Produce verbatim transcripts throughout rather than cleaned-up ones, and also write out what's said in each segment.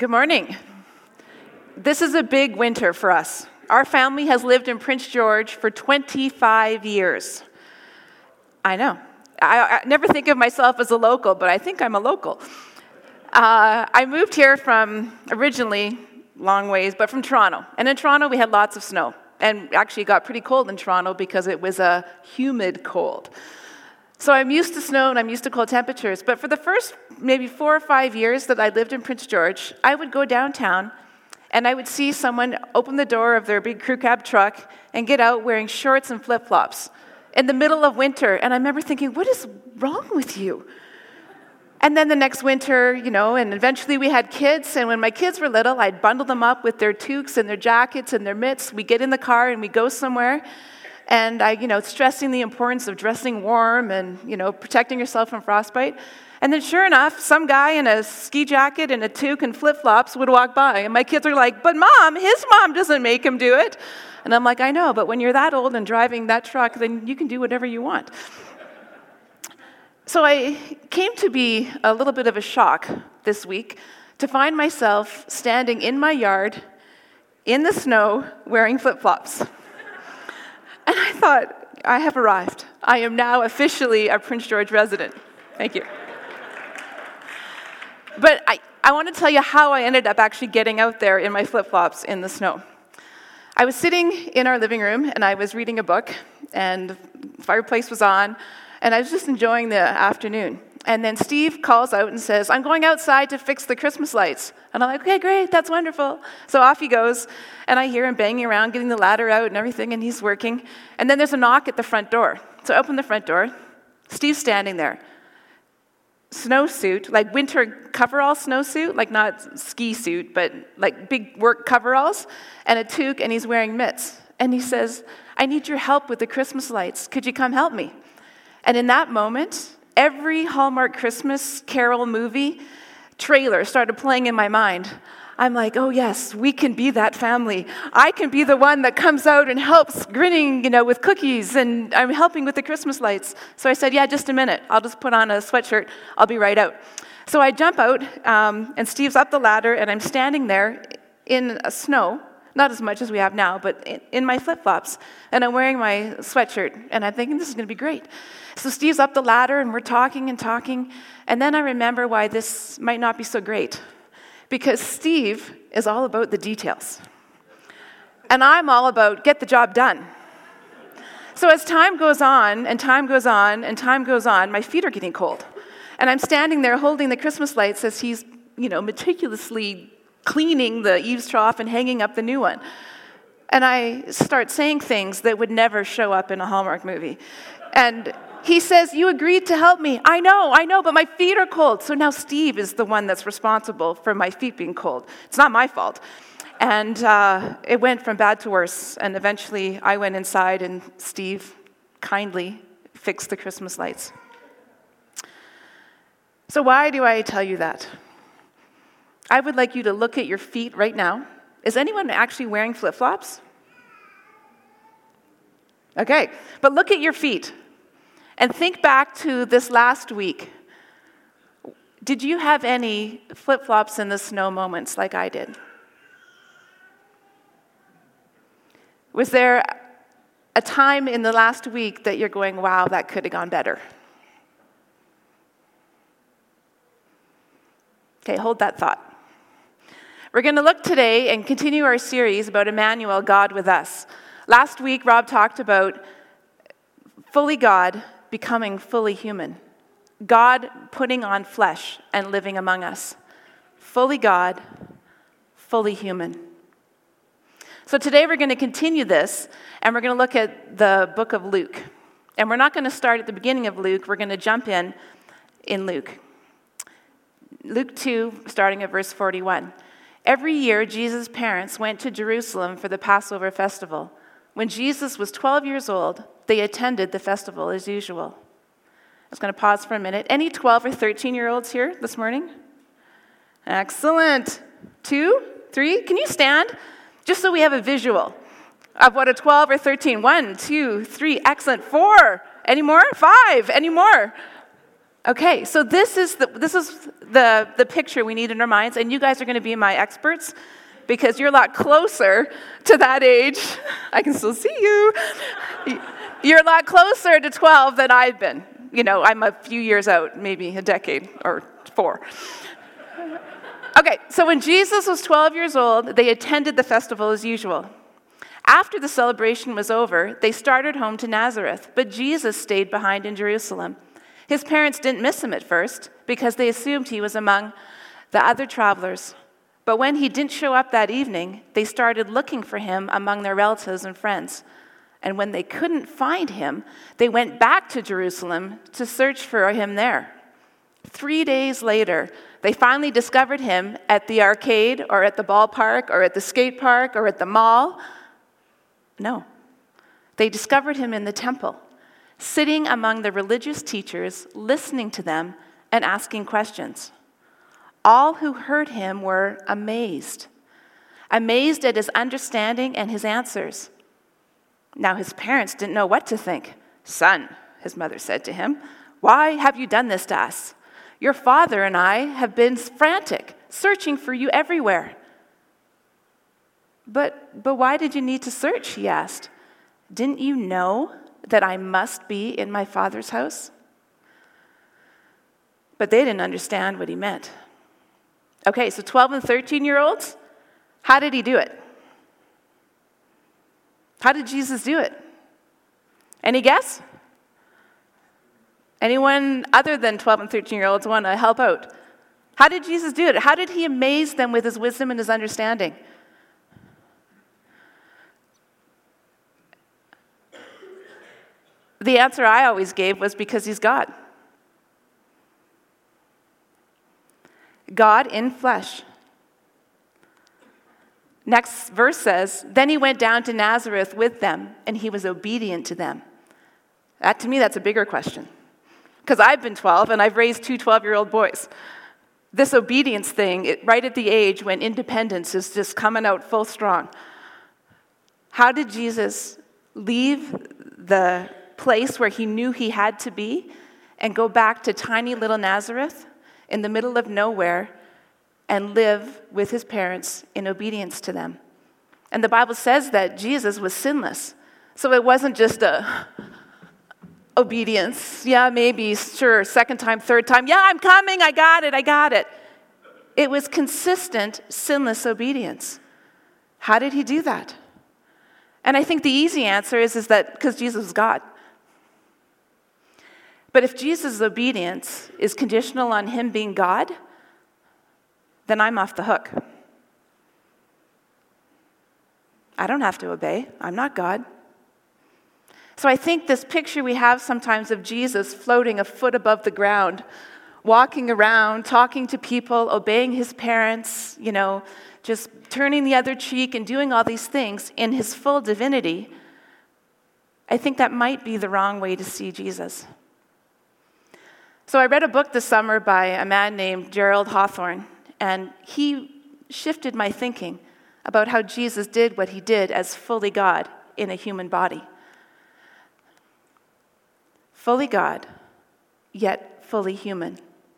Good morning. This is a big winter for us. Our family has lived in Prince George for twenty-five years. I know. I, I never think of myself as a local, but I think I'm a local. Uh, I moved here from, originally, long ways, but from Toronto. And in Toronto, we had lots of snow. And actually, it got pretty cold in Toronto because it was a humid cold. So I'm used to snow and I'm used to cold temperatures. But for the first maybe four or five years that I lived in Prince George, I would go downtown and I would see someone open the door of their big crew cab truck and get out wearing shorts and flip-flops in the middle of winter. And I remember thinking, what is wrong with you? And then the next winter, you know, and eventually we had kids. And when my kids were little, I'd bundle them up with their toques and their jackets and their mitts. We get in the car and we go somewhere. And I, you know, stressing the importance of dressing warm and, you know, protecting yourself from frostbite. And then sure enough, some guy in a ski jacket and a toque and flip-flops would walk by. And my kids are like, but mom, his mom doesn't make him do it. And I'm like, I know, but when you're that old and driving that truck, then you can do whatever you want. So I came to be a little bit of a shock this week to find myself standing in my yard in the snow wearing flip-flops. And I thought, I have arrived. I am now officially a Prince George resident. Thank you. But I, I want to tell you how I ended up actually getting out there in my flip-flops in the snow. I was sitting in our living room, and I was reading a book, and the fireplace was on, and I was just enjoying the afternoon. And then Steve calls out and says, I'm going outside to fix the Christmas lights. And I'm like, okay, great, that's wonderful. So off he goes, and I hear him banging around, getting the ladder out and everything, and he's working. And then there's a knock at the front door. So I open the front door. Steve's standing there. Snowsuit, like winter coverall snowsuit, like not ski suit, but like big work coveralls, and a toque, and he's wearing mitts. And he says, I need your help with the Christmas lights. Could you come help me? And in that moment, every Hallmark Christmas Carol movie trailer started playing in my mind. I'm like, oh yes, we can be that family. I can be the one that comes out and helps grinning, you know, with cookies, and I'm helping with the Christmas lights. So I said, yeah, just a minute. I'll just put on a sweatshirt. I'll be right out. So I jump out, um, and Steve's up the ladder, and I'm standing there in snow, not as much as we have now, but in, in my flip-flops, and I'm wearing my sweatshirt, and I'm thinking, this is going to be great. So Steve's up the ladder, and we're talking and talking, and then I remember why this might not be so great. Because Steve is all about the details. And I'm all about get the job done. So as time goes on, and time goes on, and time goes on, my feet are getting cold. And I'm standing there holding the Christmas lights as he's, you know, meticulously cleaning the eaves trough and hanging up the new one. And I start saying things that would never show up in a Hallmark movie. And he says, you agreed to help me. I know, I know, but my feet are cold. So now Steve is the one that's responsible for my feet being cold. It's not my fault. And uh, it went from bad to worse. And eventually I went inside and Steve kindly fixed the Christmas lights. So why do I tell you that? I would like you to look at your feet right now. Is anyone actually wearing flip-flops? Okay, but look at your feet. And think back to this last week. Did you have any flip-flops in the snow moments like I did? Was there a time in the last week that you're going, wow, that could have gone better? Okay, hold that thought. We're going to look today and continue our series about Emmanuel, God with us. Last week, Rob talked about fully God becoming fully human. God putting on flesh and living among us. Fully God, fully human. So today we're going to continue this, and we're going to look at the book of Luke. And we're not going to start at the beginning of Luke. We're going to jump in in Luke. Luke two, starting at verse forty-one. Every year, Jesus' parents went to Jerusalem for the Passover festival. When Jesus was twelve years old, they attended the festival as usual. I was going to pause for a minute. Any twelve or thirteen-year-olds here this morning? Excellent. Two? Three? Can you stand? Just so we have a visual of what a twelve or thirteen. One, two, three. Excellent. Four. Any more? Five. Any more? Okay, so this is the this is the, the picture we need in our minds, and you guys are going to be my experts because you're a lot closer to that age. I can still see you. You're a lot closer to twelve than I've been. You know, I'm a few years out, maybe a decade or four. Okay, so when Jesus was twelve years old, they attended the festival as usual. After the celebration was over, they started home to Nazareth, but Jesus stayed behind in Jerusalem. His parents didn't miss him at first because they assumed he was among the other travelers. But when he didn't show up that evening, they started looking for him among their relatives and friends. And when they couldn't find him, they went back to Jerusalem to search for him there. Three days later, they finally discovered him at the arcade or at the ballpark or at the skate park or at the mall. No, they discovered him in the temple, sitting among the religious teachers, listening to them and asking questions. All who heard him were amazed, amazed at his understanding and his answers. Now his parents didn't know what to think. "Son," his mother said to him, "why have you done this to us? Your father and I have been frantic, searching for you everywhere." But, but why did you need to search, he asked. "Didn't you know that I must be in my Father's house?" But they didn't understand what he meant. Okay, so twelve and thirteen-year-olds, how did he do it? How did Jesus do it? Any guess? Anyone other than twelve and thirteen-year-olds want to help out? How did Jesus do it? How did he amaze them with his wisdom and his understanding? The answer I always gave was because he's God. God in flesh. Next verse says, "Then he went down to Nazareth with them, and he was obedient to them." That, to me, that's a bigger question. Because I've been twelve, and I've raised two twelve-year-old boys. This obedience thing, it, right at the age when independence is just coming out full strong. How did Jesus leave the place where he knew he had to be and go back to tiny little Nazareth in the middle of nowhere and live with his parents in obedience to them? And the Bible says that Jesus was sinless. So it wasn't just a obedience. Yeah, maybe, sure, second time, third time. Yeah, I'm coming, I got it, I got it. It was consistent, sinless obedience. How did he do that? And I think the easy answer is, is that because Jesus was God. But if Jesus' obedience is conditional on him being God, then I'm off the hook. I don't have to obey. I'm not God. So I think this picture we have sometimes of Jesus floating a foot above the ground, walking around, talking to people, obeying his parents, you know, just turning the other cheek and doing all these things in his full divinity, I think that might be the wrong way to see Jesus. So I read a book this summer by a man named Gerald Hawthorne, and he shifted my thinking about how Jesus did what he did as fully God in a human body. Fully God, yet fully human.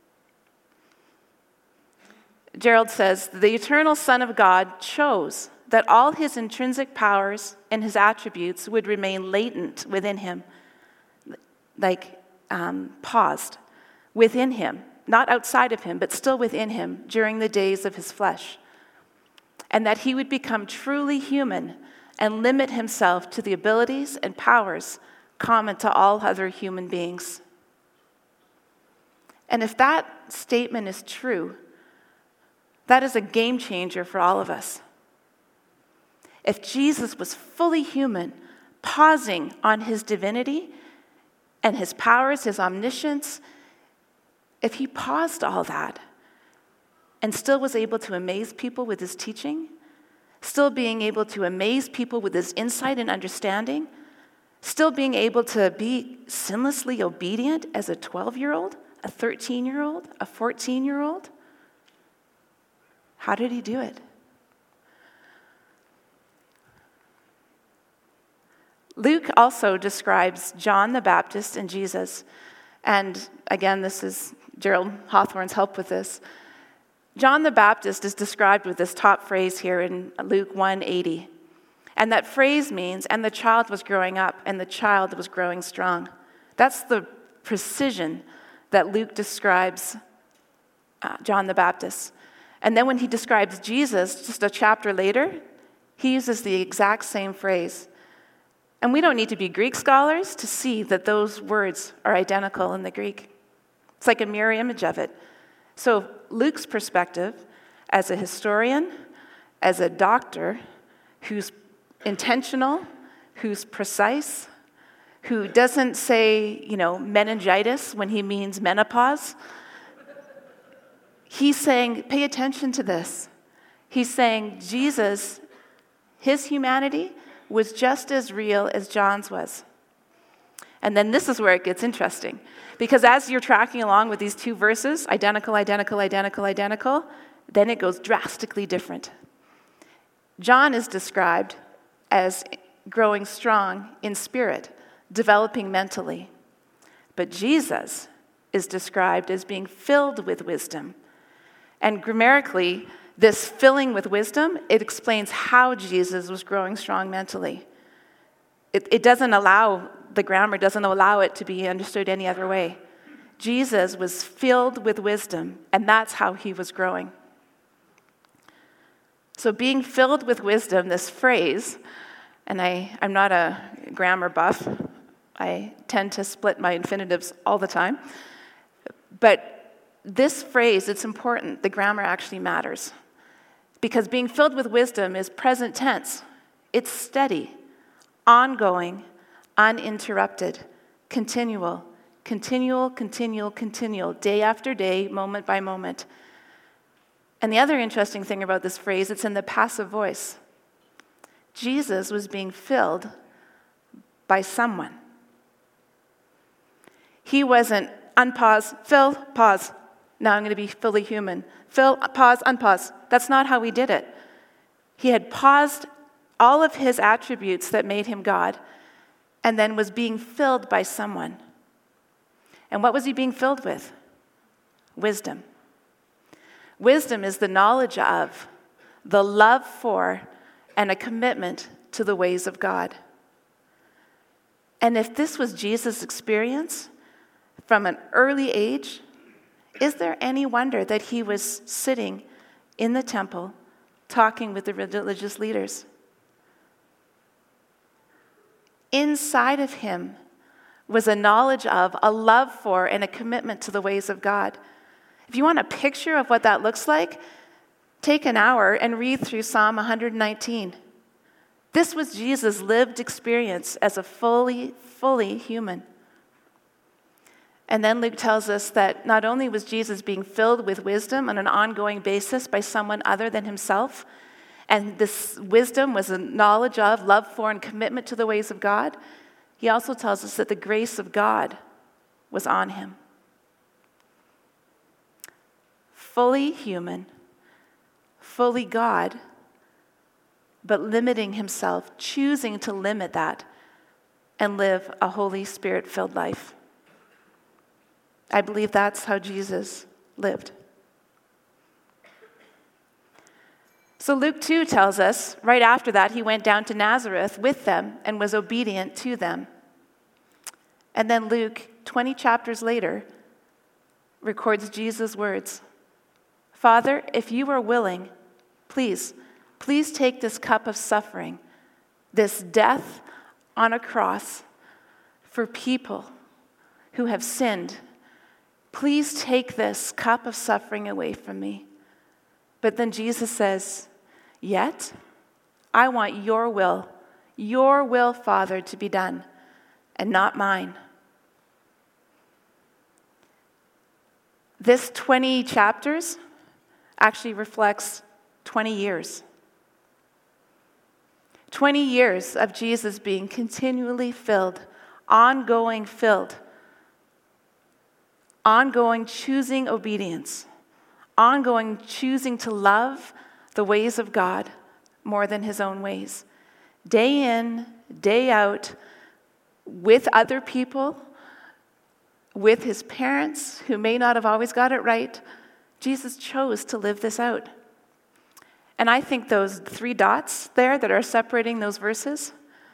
Gerald says, "The eternal Son of God chose that all his intrinsic powers and his attributes would remain latent within him, like um, paused within him, not outside of him, but still within him during the days of his flesh, and that he would become truly human and limit himself to the abilities and powers common to all other human beings." And if that statement is true, that is a game changer for all of us. If Jesus was fully human, pausing on his divinity and his powers, his omniscience, if he paused all that and still was able to amaze people with his teaching, still being able to amaze people with his insight and understanding, still being able to be sinlessly obedient as a twelve-year-old, a thirteen-year-old, a fourteen-year-old, how did he do it? Luke also describes John the Baptist and Jesus And again, this is Gerald Hawthorne's help with this. John the Baptist is described with this top phrase here in Luke one eighty. And that phrase means, and the child was growing up, and the child was growing strong. That's the precision that Luke describes uh, John the Baptist. And then when he describes Jesus, just a chapter later, he uses the exact same phrase. And we don't need to be Greek scholars to see that those words are identical in the Greek. It's like a mirror image of it. So Luke's perspective, as a historian, as a doctor who's intentional, who's precise, who doesn't say, you know, meningitis when he means menopause, he's saying, pay attention to this. He's saying Jesus, his humanity, was just as real as John's was. And then this is where it gets interesting. Because as you're tracking along with these two verses, identical, identical, identical, identical, then it goes drastically different. John is described as growing strong in spirit, developing mentally. But Jesus is described as being filled with wisdom. And grammatically, this filling with wisdom, it explains how Jesus was growing strong mentally. It, it doesn't allow, the grammar doesn't allow it to be understood any other way. Jesus was filled with wisdom, and that's how he was growing. So being filled with wisdom, this phrase, and I, I'm not a grammar buff. I tend to split my infinitives all the time. But this phrase, it's important. The grammar actually matters. Because being filled with wisdom is present tense. It's steady, ongoing, uninterrupted, continual, continual, continual, continual, day after day, moment by moment. And the other interesting thing about this phrase, it's in the passive voice. Jesus was being filled by someone. He wasn't unpause, fill, pause. Now I'm going to be fully human. Fill, pause, unpause. That's not how he did it. He had paused all of his attributes that made him God and then was being filled by someone. And what was he being filled with? Wisdom. Wisdom is the knowledge of, the love for, and a commitment to the ways of God. And if this was Jesus' experience from an early age, is there any wonder that he was sitting in the temple talking with the religious leaders? Inside of him was a knowledge of, a love for, and a commitment to the ways of God. If you want a picture of what that looks like, take an hour and read through Psalm one nineteen. This was Jesus' lived experience as a fully, fully human. And then Luke tells us that not only was Jesus being filled with wisdom on an ongoing basis by someone other than himself, and this wisdom was a knowledge of, love for, and commitment to the ways of God, he also tells us that the grace of God was on him. Fully human, fully God, but limiting himself, choosing to limit that and live a Holy Spirit-filled life. I believe that's how Jesus lived. So Luke two tells us, right after that, he went down to Nazareth with them and was obedient to them. And then Luke, twenty chapters later, records Jesus' words. Father, if you are willing, please, please take this cup of suffering, this death on a cross for people who have sinned. Please take this cup of suffering away from me. But then Jesus says, yet I want your will, your will, Father, to be done, and not mine. This twenty chapters actually reflects twenty years. twenty years of Jesus being continually filled, ongoing filled, ongoing choosing obedience, ongoing choosing to love the ways of God more than his own ways. Day in, day out, with other people, with his parents, who may not have always got it right, Jesus chose to live this out. And I think those three dots there that are separating those verses,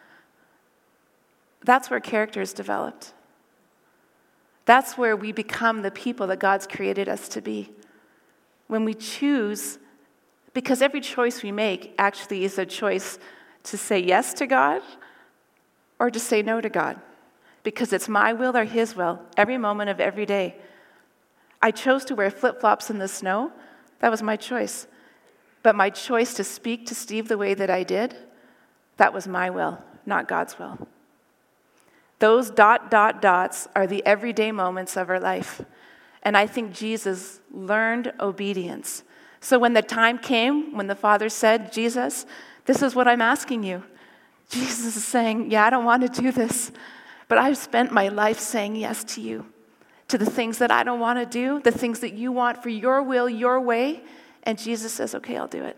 that's where character is developed. That's where we become the people that God's created us to be. When we choose, because every choice we make actually is a choice to say yes to God or to say no to God. Because it's my will or his will every moment of every day. I chose to wear flip-flops in the snow. That was my choice. But my choice to speak to Steve the way that I did, that was my will, not God's will. Those dot, dot, dots are the everyday moments of our life. And I think Jesus learned obedience. So when the time came, when the Father said, Jesus, this is what I'm asking you. Jesus is saying, yeah, I don't want to do this. But I've spent my life saying yes to you, to the things that I don't want to do, the things that you want for your will, your way. And Jesus says, okay, I'll do it.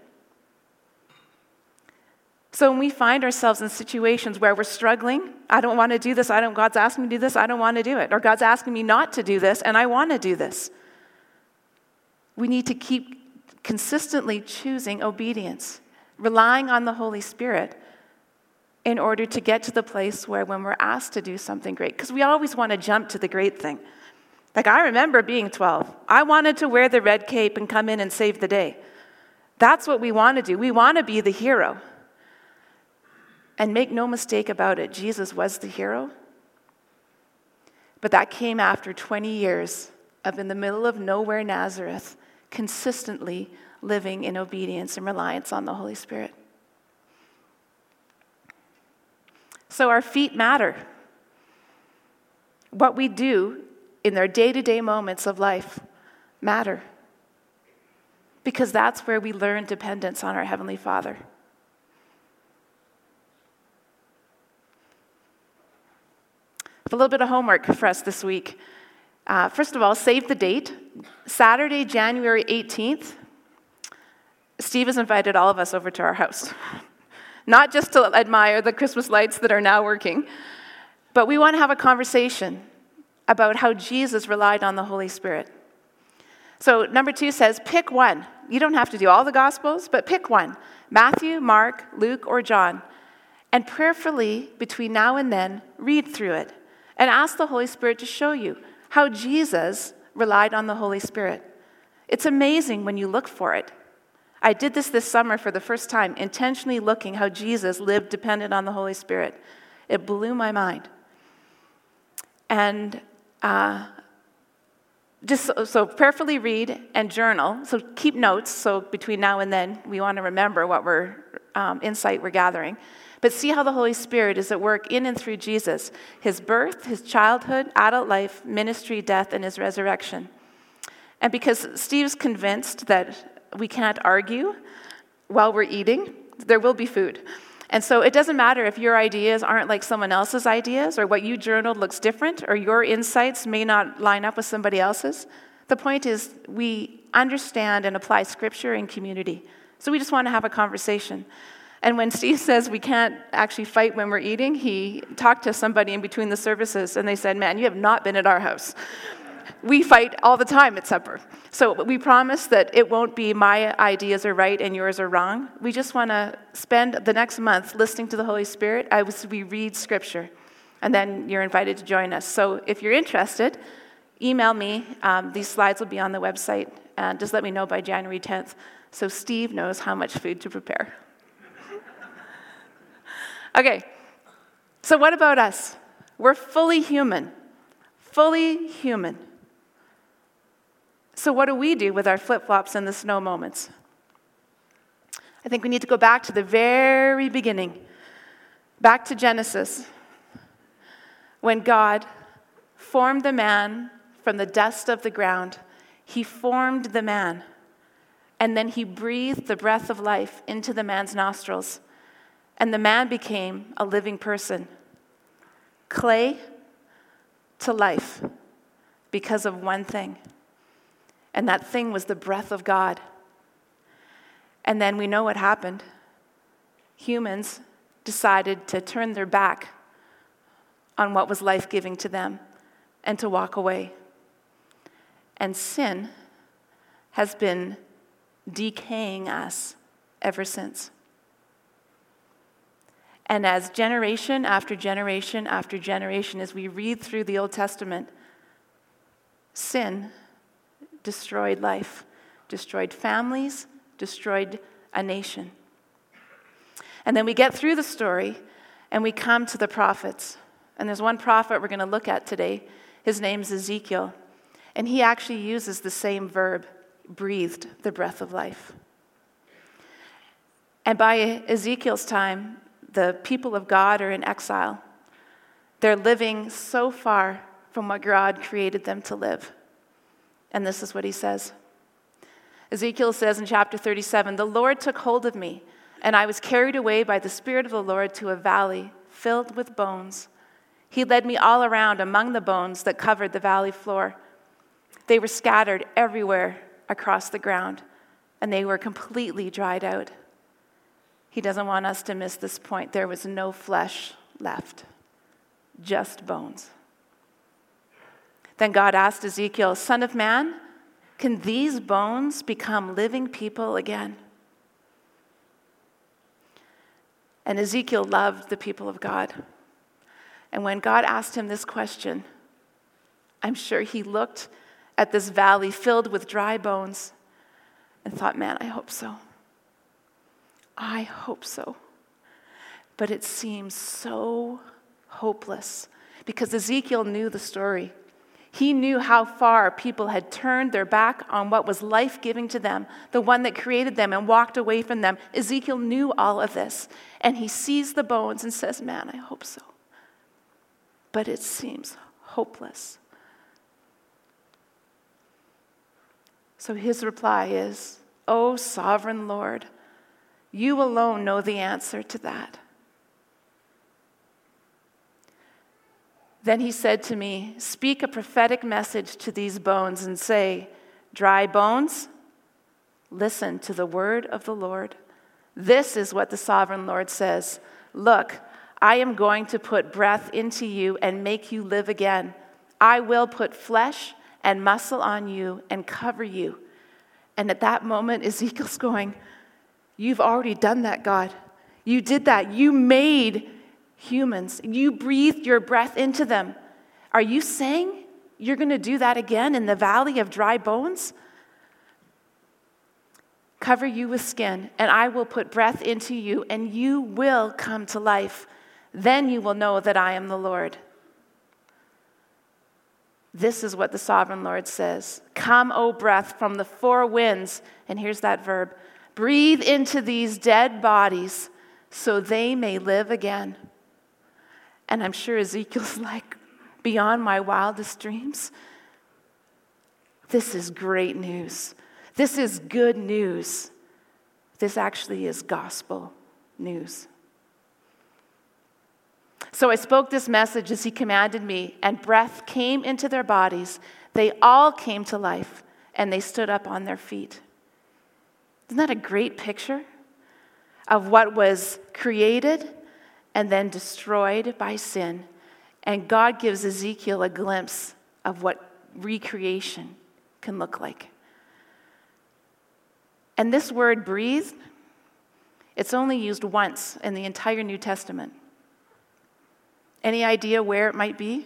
So when we find ourselves in situations where we're struggling, I don't want to do this, I don't, God's asking me to do this, I don't want to do it. Or God's asking me not to do this, and I want to do this. We need to keep consistently choosing obedience, relying on the Holy Spirit in order to get to the place where when we're asked to do something great, because we always want to jump to the great thing. Like I remember being twelve. I wanted to wear the red cape and come in and save the day. That's what we want to do. We want to be the hero. And make no mistake about it, Jesus was the hero. But that came after twenty years of in the middle of nowhere Nazareth, consistently living in obedience and reliance on the Holy Spirit. So our feet matter. What we do in their day-to-day moments of life matter. Because that's where we learn dependence on our Heavenly Father. A little bit of homework for us this week. Uh, first of all, save the date. Saturday, January eighteenth. Steve has invited all of us over to our house. Not just to admire the Christmas lights that are now working, but we want to have a conversation about how Jesus relied on the Holy Spirit. So number two says, pick one. You don't have to do all the Gospels, but pick one. Matthew, Mark, Luke, or John. And prayerfully, between now and then, read through it. And ask the Holy Spirit to show you how Jesus relied on the Holy Spirit. It's amazing when you look for it. I did this this summer for the first time, intentionally looking how Jesus lived dependent on the Holy Spirit. It blew my mind. And uh, just so, so prayerfully read and journal. So keep notes. So between now and then, we want to remember what we're um, insight we're gathering. But see how the Holy Spirit is at work in and through Jesus, his birth, his childhood, adult life, ministry, death, and his resurrection. And because Steve's convinced that we can't argue while we're eating, there will be food. And so it doesn't matter if your ideas aren't like someone else's ideas, or what you journaled looks different, or your insights may not line up with somebody else's. The point is we understand and apply Scripture in community. So we just want to have a conversation. And when Steve says we can't actually fight when we're eating, he talked to somebody in between the services, and they said, man, you have not been at our house. We fight all the time at supper. So we promise that it won't be my ideas are right and yours are wrong. We just want to spend the next month listening to the Holy Spirit as we read Scripture. And then you're invited to join us. So if you're interested, email me. Um, these slides will be on the website. And just let me know by January tenth so Steve knows how much food to prepare. Okay, so what about us? We're fully human, fully human. So what do we do with our flip-flops and the snow moments? I think we need to go back to the very beginning, back to Genesis, when God formed the man from the dust of the ground. He formed the man, and then he breathed the breath of life into the man's nostrils. And the man became a living person, clay to life, because of one thing. And that thing was the breath of God. And then we know what happened. Humans decided to turn their back on what was life-giving to them. and to walk away. And sin has been decaying us ever since. And as generation after generation after generation, as we read through the Old Testament, sin destroyed life, destroyed families, destroyed a nation. And then we get through the story and we come to the prophets. And there's one prophet we're going to look at today. His name's Ezekiel. And he actually uses the same verb, breathed the breath of life. And by Ezekiel's time, the people of God are in exile. They're living so far from what God created them to live. And this is what he says. Ezekiel says in chapter thirty-seven, "The Lord took hold of me, and I was carried away by the Spirit of the Lord to a valley filled with bones. He led me all around among the bones that covered the valley floor. They were scattered everywhere across the ground, and they were completely dried out." He doesn't want us to miss this point. There was no flesh left, just bones. Then God asked Ezekiel, "Son of man, can these bones become living people again?" And Ezekiel loved the people of God. And when God asked him this question, I'm sure he looked at this valley filled with dry bones and thought, man, I hope so. I hope so. But it seems so hopeless because Ezekiel knew the story. He knew how far people had turned their back on what was life-giving to them, the one that created them, and walked away from them. Ezekiel knew all of this, and he sees the bones and says, man, I hope so. But it seems hopeless. So his reply is, "O sovereign Lord, you alone know the answer to that." Then he said to me, "Speak a prophetic message to these bones and say, dry bones, listen to the word of the Lord. This is what the sovereign Lord says. Look, I am going to put breath into you and make you live again. I will put flesh and muscle on you and cover you." And at that moment, Ezekiel's going, you've already done that, God. You did that. You made humans. You breathed your breath into them. Are you saying you're going to do that again in the valley of dry bones? Cover you with skin, and I will put breath into you, and you will come to life. Then you will know that I am the Lord. This is what the sovereign Lord says. Come, O breath, from the four winds. And here's that verb. Breathe into these dead bodies so they may live again. And I'm sure Ezekiel's like, beyond my wildest dreams. This is great news. This is good news. This actually is gospel news. So I spoke this message as he commanded me, and breath came into their bodies. They all came to life, and they stood up on their feet. Isn't that a great picture of what was created and then destroyed by sin? And God gives Ezekiel a glimpse of what recreation can look like. And this word breathe, it's only used once in the entire New Testament. Any idea where it might be?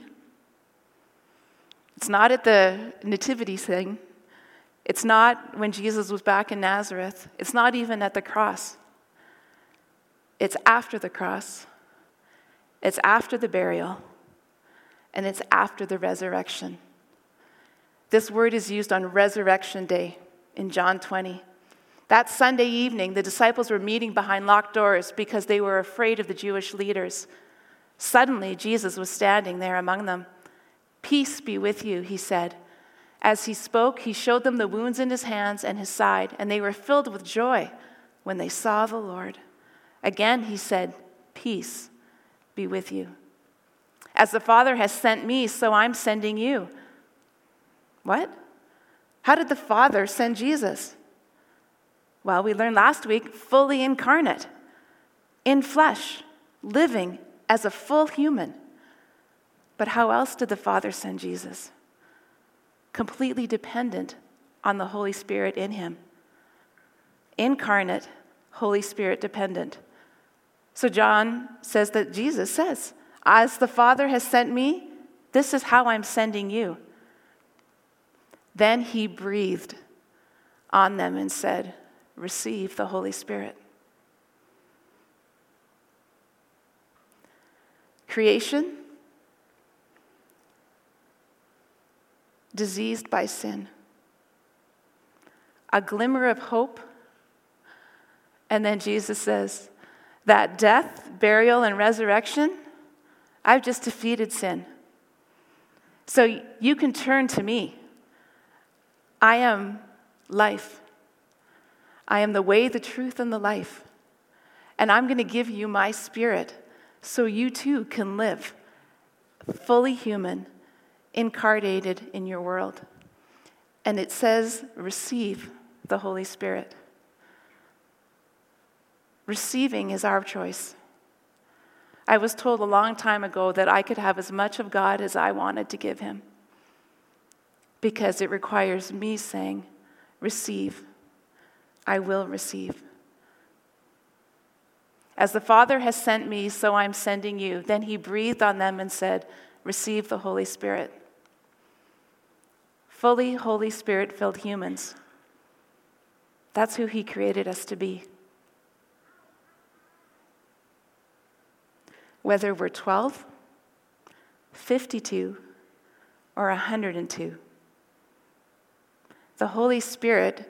It's not at the nativity thing. It's not when Jesus was back in Nazareth. It's not even at the cross. It's after the cross. It's after the burial. And it's after the resurrection. This word is used on Resurrection Day in John twenty. That Sunday evening, the disciples were meeting behind locked doors because they were afraid of the Jewish leaders. Suddenly, Jesus was standing there among them. "Peace be with you," he said. As he spoke, he showed them the wounds in his hands and his side, and they were filled with joy when they saw the Lord. Again, he said, "Peace be with you. As the Father has sent me, so I'm sending you." What? How did the Father send Jesus? Well, we learned last week, fully incarnate, in flesh, living as a full human. But how else did the Father send Jesus? Completely dependent on the Holy Spirit in him. Incarnate, Holy Spirit dependent. So John says that Jesus says, as the Father has sent me, this is how I'm sending you. Then he breathed on them and said, receive the Holy Spirit. Creation, diseased by sin. A glimmer of hope. And then Jesus says, that death, burial, and resurrection, I've just defeated sin. So you can turn to me. I am life. I am the way, the truth, and the life. And I'm going to give you my Spirit so you too can live fully human, incarnated in your world. And it says, receive the Holy Spirit. Receiving is our choice. I was told a long time ago that I could have as much of God as I wanted to give him, because it requires me saying, receive. I will receive. As the Father has sent me, so I'm sending you. Then he breathed on them and said, receive the Holy Spirit. Fully Holy Spirit-filled humans. That's who he created us to be. Whether we're twelve, fifty-two, or one hundred two. The Holy Spirit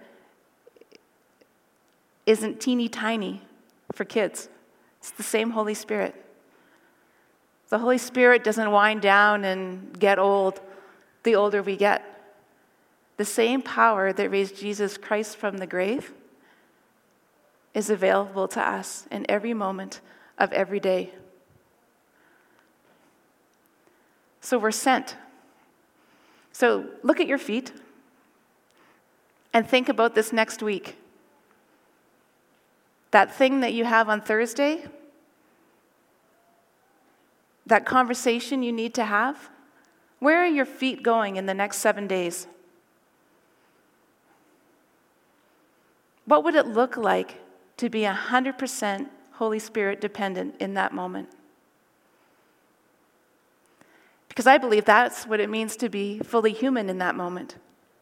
isn't teeny tiny for kids. It's the same Holy Spirit. The Holy Spirit doesn't wind down and get old the older we get. The same power that raised Jesus Christ from the grave is available to us in every moment of every day. So we're sent. So look at your feet and think about this next week. That thing that you have on Thursday, that conversation you need to have, where are your feet going in the next seven days? What would it look like to be one hundred percent Holy Spirit dependent in that moment? Because I believe that's what it means to be fully human in that moment.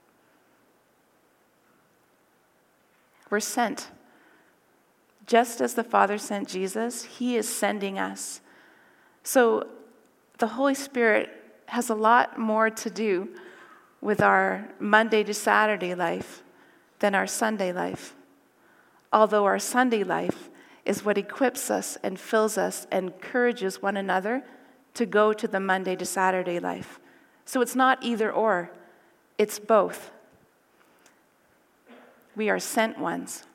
We're sent. Just as the Father sent Jesus, he is sending us. So the Holy Spirit has a lot more to do with our Monday to Saturday life than our Sunday life. Although our Sunday life is what equips us and fills us and encourages one another to go to the Monday to Saturday life. So it's not either or, it's both. We are sent ones.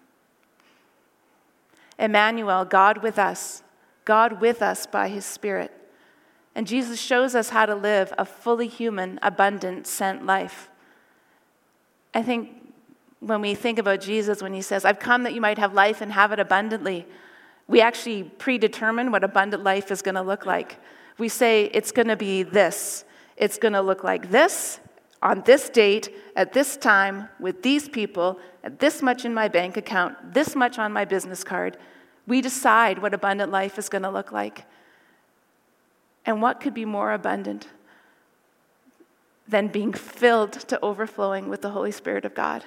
Emmanuel, God with us, God with us by his Spirit. And Jesus shows us how to live a fully human, abundant, sent life. I think when we think about Jesus, when he says, I've come that you might have life and have it abundantly, we actually predetermine what abundant life is going to look like. We say it's going to be this. It's going to look like this, on this date, at this time, with these people, at this much in my bank account, this much on my business card. We decide what abundant life is going to look like. And what could be more abundant than being filled to overflowing with the Holy Spirit of God?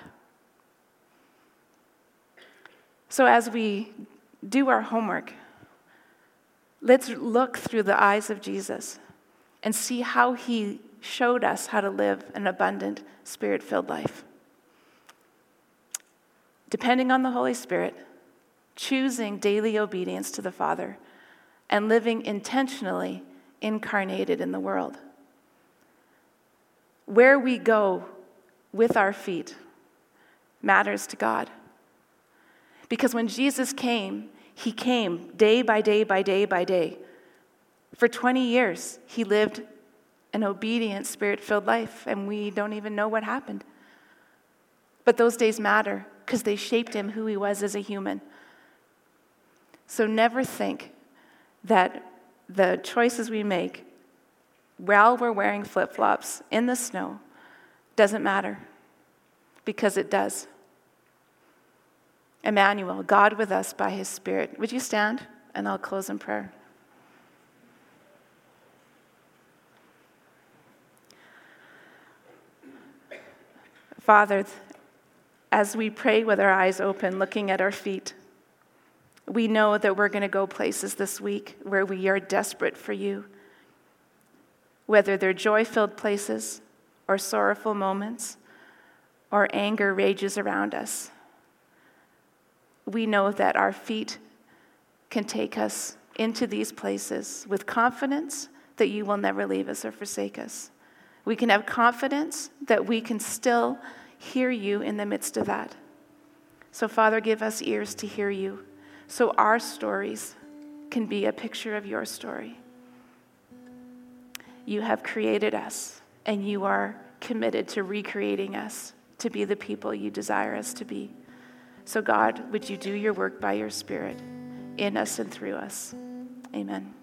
So as we do our homework, let's look through the eyes of Jesus and see how he showed us how to live an abundant, Spirit-filled life. Depending on the Holy Spirit, choosing daily obedience to the Father, and living intentionally incarnated in the world. Where we go with our feet matters to God. Because when Jesus came, he came day by day by day by day. For twenty years, he lived an obedient, Spirit-filled life, and we don't even know what happened. But those days matter because they shaped him who he was as a human. So never think that the choices we make while we're wearing flip-flops in the snow doesn't matter, because it does. Emmanuel, God with us by his Spirit. Would you stand? And I'll close in prayer. Father, as we pray with our eyes open, looking at our feet, we know that we're going to go places this week where we are desperate for you, whether they're joy-filled places or sorrowful moments or anger rages around us. We know that our feet can take us into these places with confidence that you will never leave us or forsake us. We can have confidence that we can still hear you in the midst of that. So, Father, give us ears to hear you so our stories can be a picture of your story. You have created us, and you are committed to recreating us to be the people you desire us to be. So, God, would you do your work by your Spirit in us and through us? Amen.